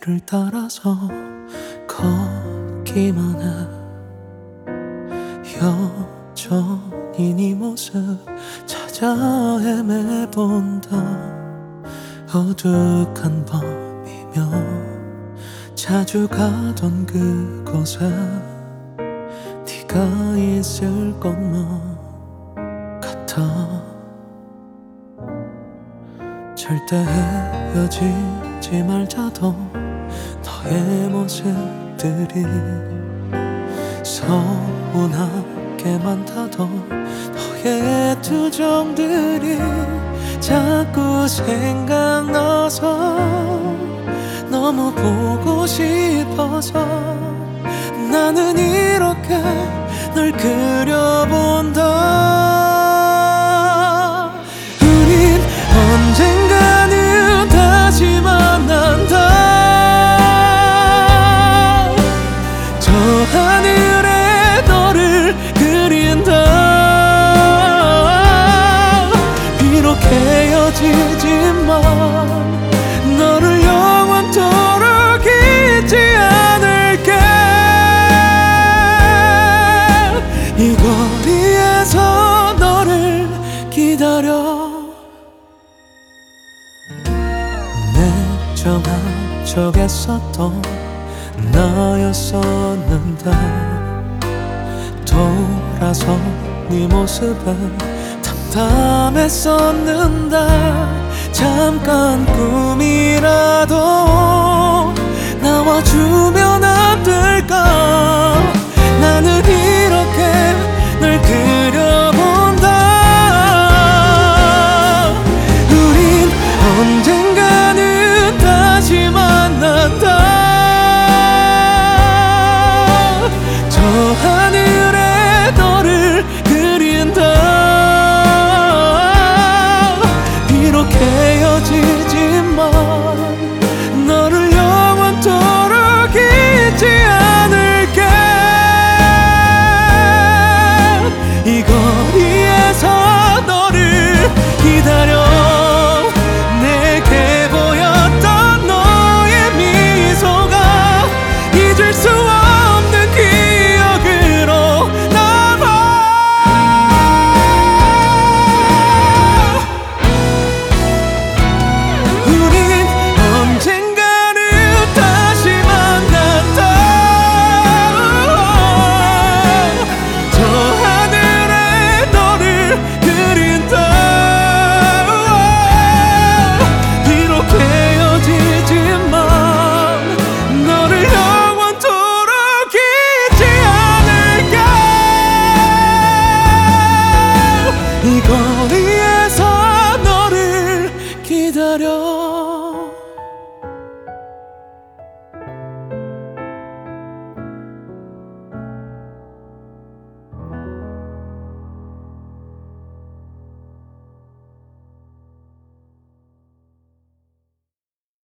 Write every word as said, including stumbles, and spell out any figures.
거리를 따라서 걷기만 해. 여전히 네 모습 찾아 헤매본다. 어둑한 밤이며 자주 가던 그곳에 네가 있을 것만 같아. 절대 헤어지지 말자던 너의 모습들이 서운하게만 타던 너의 투정들이 자꾸 생각나서 너무 보고 싶어서 나는 이렇게 널 그려본다. 우린 언젠가는 다시 만난다. 저 하늘에 너를 그린다. 비록 헤어지지만 너를 영원토록 잊지 않을게. 이 거리에서 너를 기다려. 냉정한 척했었던 나였었는데 돌아서 네 모습에 담담했었는데 잠깐 꿈이라도 나와주면 안 될까. 나는 이렇게 널 그려본다. 우린 언젠가는 다시 만난다. 저 하늘에 너를 그린다. 비록 헤어지지만